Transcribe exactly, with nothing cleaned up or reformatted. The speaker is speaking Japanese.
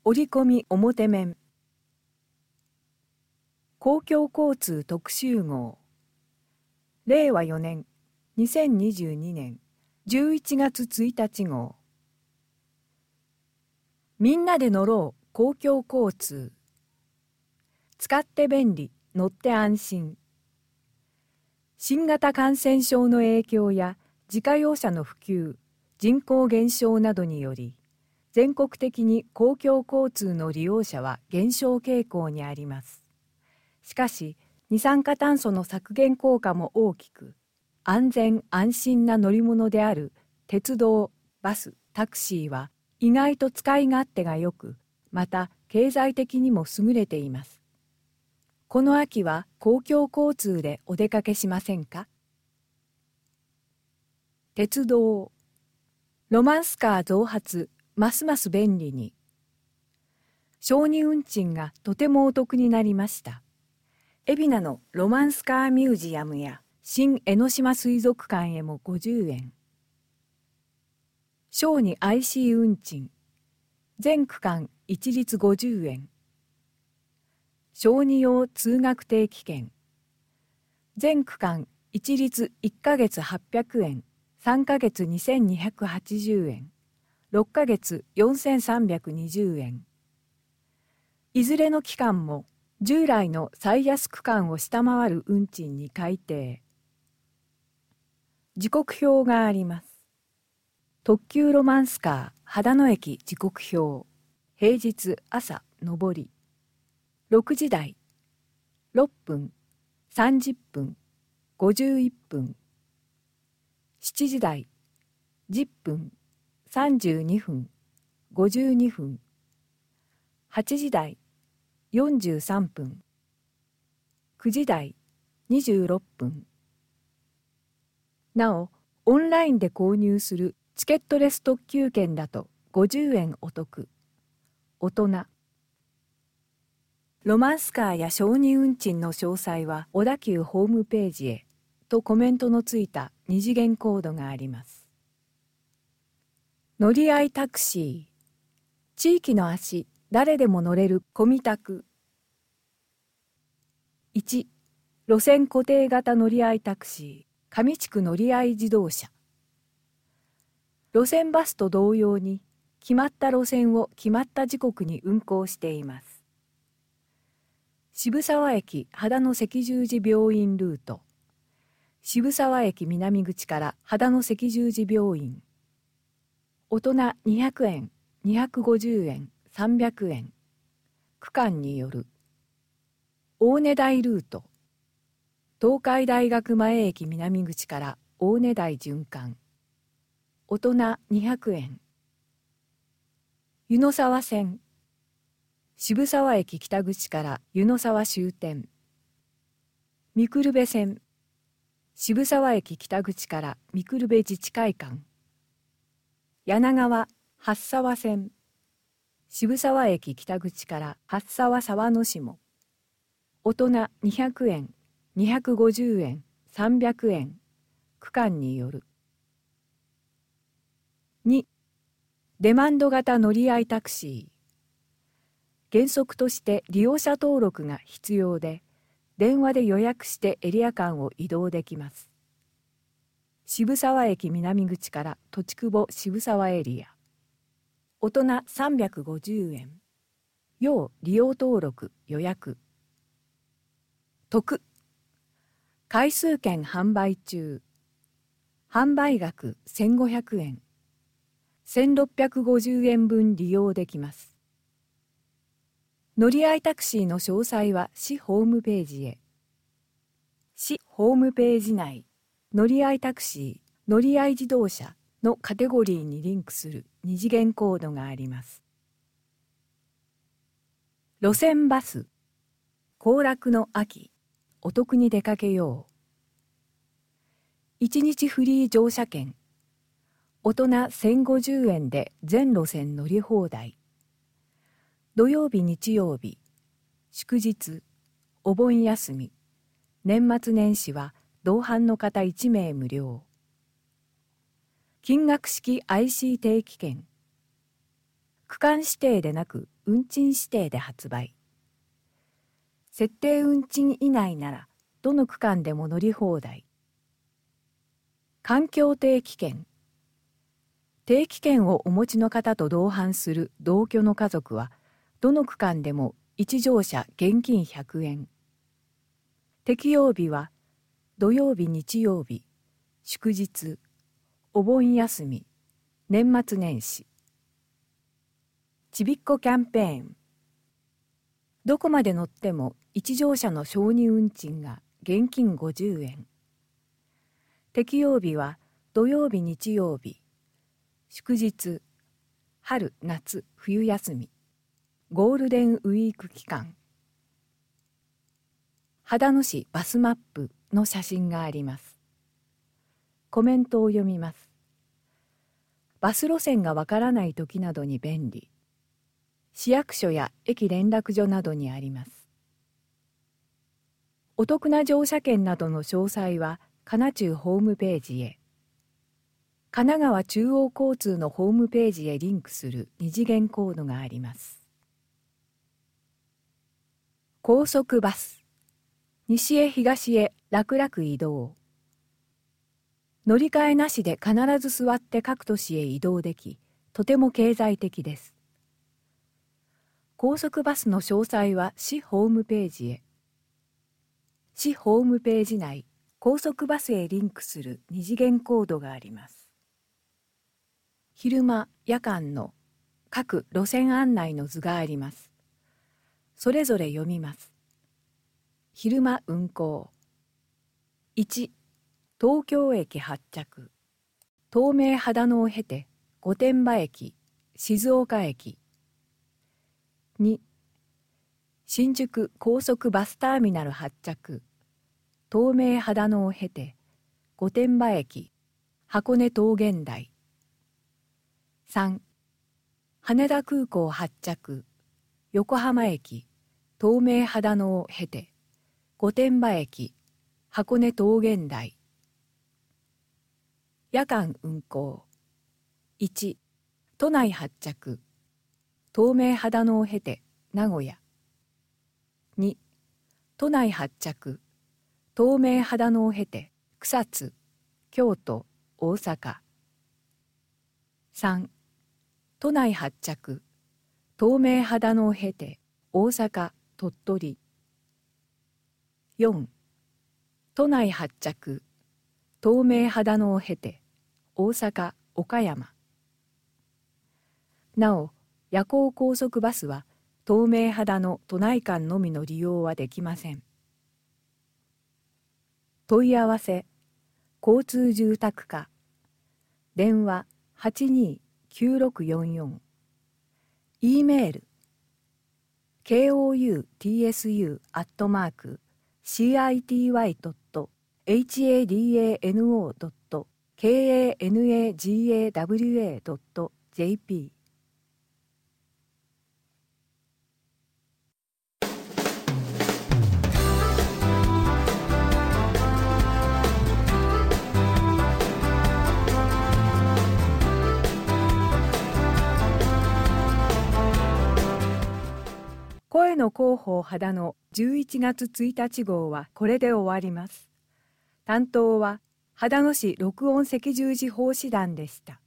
折り込み表面公共交通特集号れいわよねんにせんにじゅうにねんじゅういちがつついたち号みんなで乗ろう公共交通使って便利乗って安心新型感染症の影響や自家用車の普及人口減少などにより全国的に公共交通の利用者は減少傾向にあります。しかし、二酸化炭素の削減効果も大きく、安全安心な乗り物である鉄道、バス、タクシーは意外と使い勝手が良く、また経済的にも優れています。この秋は公共交通でお出かけしませんか？鉄道、ロマンスカー増発、ますます便利に。小児運賃がとてもお得になりました。海老名のロマンスカーミュージアムや新江ノ島水族館へもごじゅうえん。小児 アイシー 運賃、全区間一律ごじゅうえん。小児用通学定期券、全区間一律いっかげつはっぴゃくえん、さんかげつにせんにひゃくはちじゅうえん。ろっかげつよんせんさんびゃくにじゅうえん。いずれの期間も従来の最安区間を下回る運賃に改定。時刻表があります。特急ロマンスカー秦野駅時刻表。平日朝上り。ろくじ台。ろっぷん、さんじゅっぷん、ごじゅういっぷん。しちじ台。じゅっぷん。さんじゅうにふん、ごじゅうにふん、はちじ台、よんじゅうさんぷん、くじ台、にじゅうろっぷん。なお、オンラインで購入するチケットレス特急券だとごじゅうえんお得。大人。ロマンスカーや小児運賃の詳細は小田急ホームページへとコメントのついた二次元コードがあります。乗り合いタクシー、地域の足、誰でも乗れるコミタク。いち、路線固定型乗り合いタクシー、上地区乗り合い自動車。路線バスと同様に、決まった路線を決まった時刻に運行しています。渋沢駅秦野赤十字病院ルート、渋沢駅南口から秦野赤十字病院。大人にひゃくえん、にひゃくごじゅうえん、さんびゃくえん。区間による。大根台ルート。東海大学前駅南口から大根台循環。大人にひゃくえん。湯の沢線。渋沢駅北口から湯の沢終点。御久留部線。渋沢駅北口から御久留部自治会館。柳川八沢線。渋沢駅北口から八沢沢の下。大人にひゃくえん、にひゃくごじゅうえん、さんびゃくえん。区間による。に、デマンド型乗り合いタクシー。原則として利用者登録が必要で、電話で予約してエリア間を移動できます。渋沢駅南口から土地久保渋沢エリア。大人さんびゃくごじゅうえん。要利用登録予約。特。回数券販売中。販売額せんごひゃくえん。せんろっぴゃくごじゅうえんぶん利用できます。乗り合いタクシーの詳細は市ホームページへ。市ホームページ内。乗り合いタクシー、乗り合い自動車のカテゴリーにリンクする二次元コードがあります。路線バス、行楽の秋、お得に出かけよう。一日フリー乗車券、大人せんごじゅうえんで全路線乗り放題。土曜日、日曜日、祝日、お盆休み、年末年始は同伴の方いちめい無料。金額式 アイシー 定期券。 区間指定でなく運賃指定で発売。設定運賃以内ならどの区間でも乗り放題。環境定期券。定期券をお持ちの方と同伴する同居の家族はどの区間でもいち乗車現金ひゃくえん。適用日は土曜日、日曜日、祝日、お盆休み、年末年始。ちびっこキャンペーン。どこまで乗ってもいち乗車の小児運賃が現金ごじゅうえん。適用日は土曜日、日曜日、祝日、春、夏、冬休み、ゴールデンウィーク期間。秦野市バスマップの写真があります。コメントを読みます。バス路線がわからない時などに便利。市役所や駅連絡所などにあります。お得な乗車券などの詳細はかな中ホームページへ。神奈川中央交通のホームページへリンクする二次元コードがあります。高速バス。西へ東へ楽々移動。乗り換えなしで必ず座って各都市へ移動でき、とても経済的です。高速バスの詳細は市ホームページへ。市ホームページ内、高速バスへリンクする二次元コードがあります。昼間、夜間の各路線案内の図があります。それぞれ読みます。昼間運行。いち、東京駅発着。東名秦野を経て御殿場駅、静岡駅。に、新宿高速バスターミナル発着。東名秦野を経て御殿場駅、箱根桃源台。さん、羽田空港発着。横浜駅、東名秦野を経て御殿場駅、箱根桃源台。夜間運行。いち、都内発着。東名秦野を経て名古屋。に、都内発着。東名秦野を経て草津、京都、大阪。さん、都内発着。東名秦野を経て大阪、鳥取。よん、都内発着。東名秦野を経て大阪、岡山。なお、夜行高速バスは東名秦野都内間のみの利用はできません。問い合わせ、交通住宅課。電話はちにーきゅうろくよんよん。E メール ケーオーユーティーエスユー アットマーク シーアイティーワイ ドット エイチエーディーエーエヌオー ドット ケーエーエヌエージーエーダブリューエー ドット ジェーピー。声の広報秦野じゅういちがつついたち号はこれで終わります。担当は秦野市録音赤十字奉仕団でした。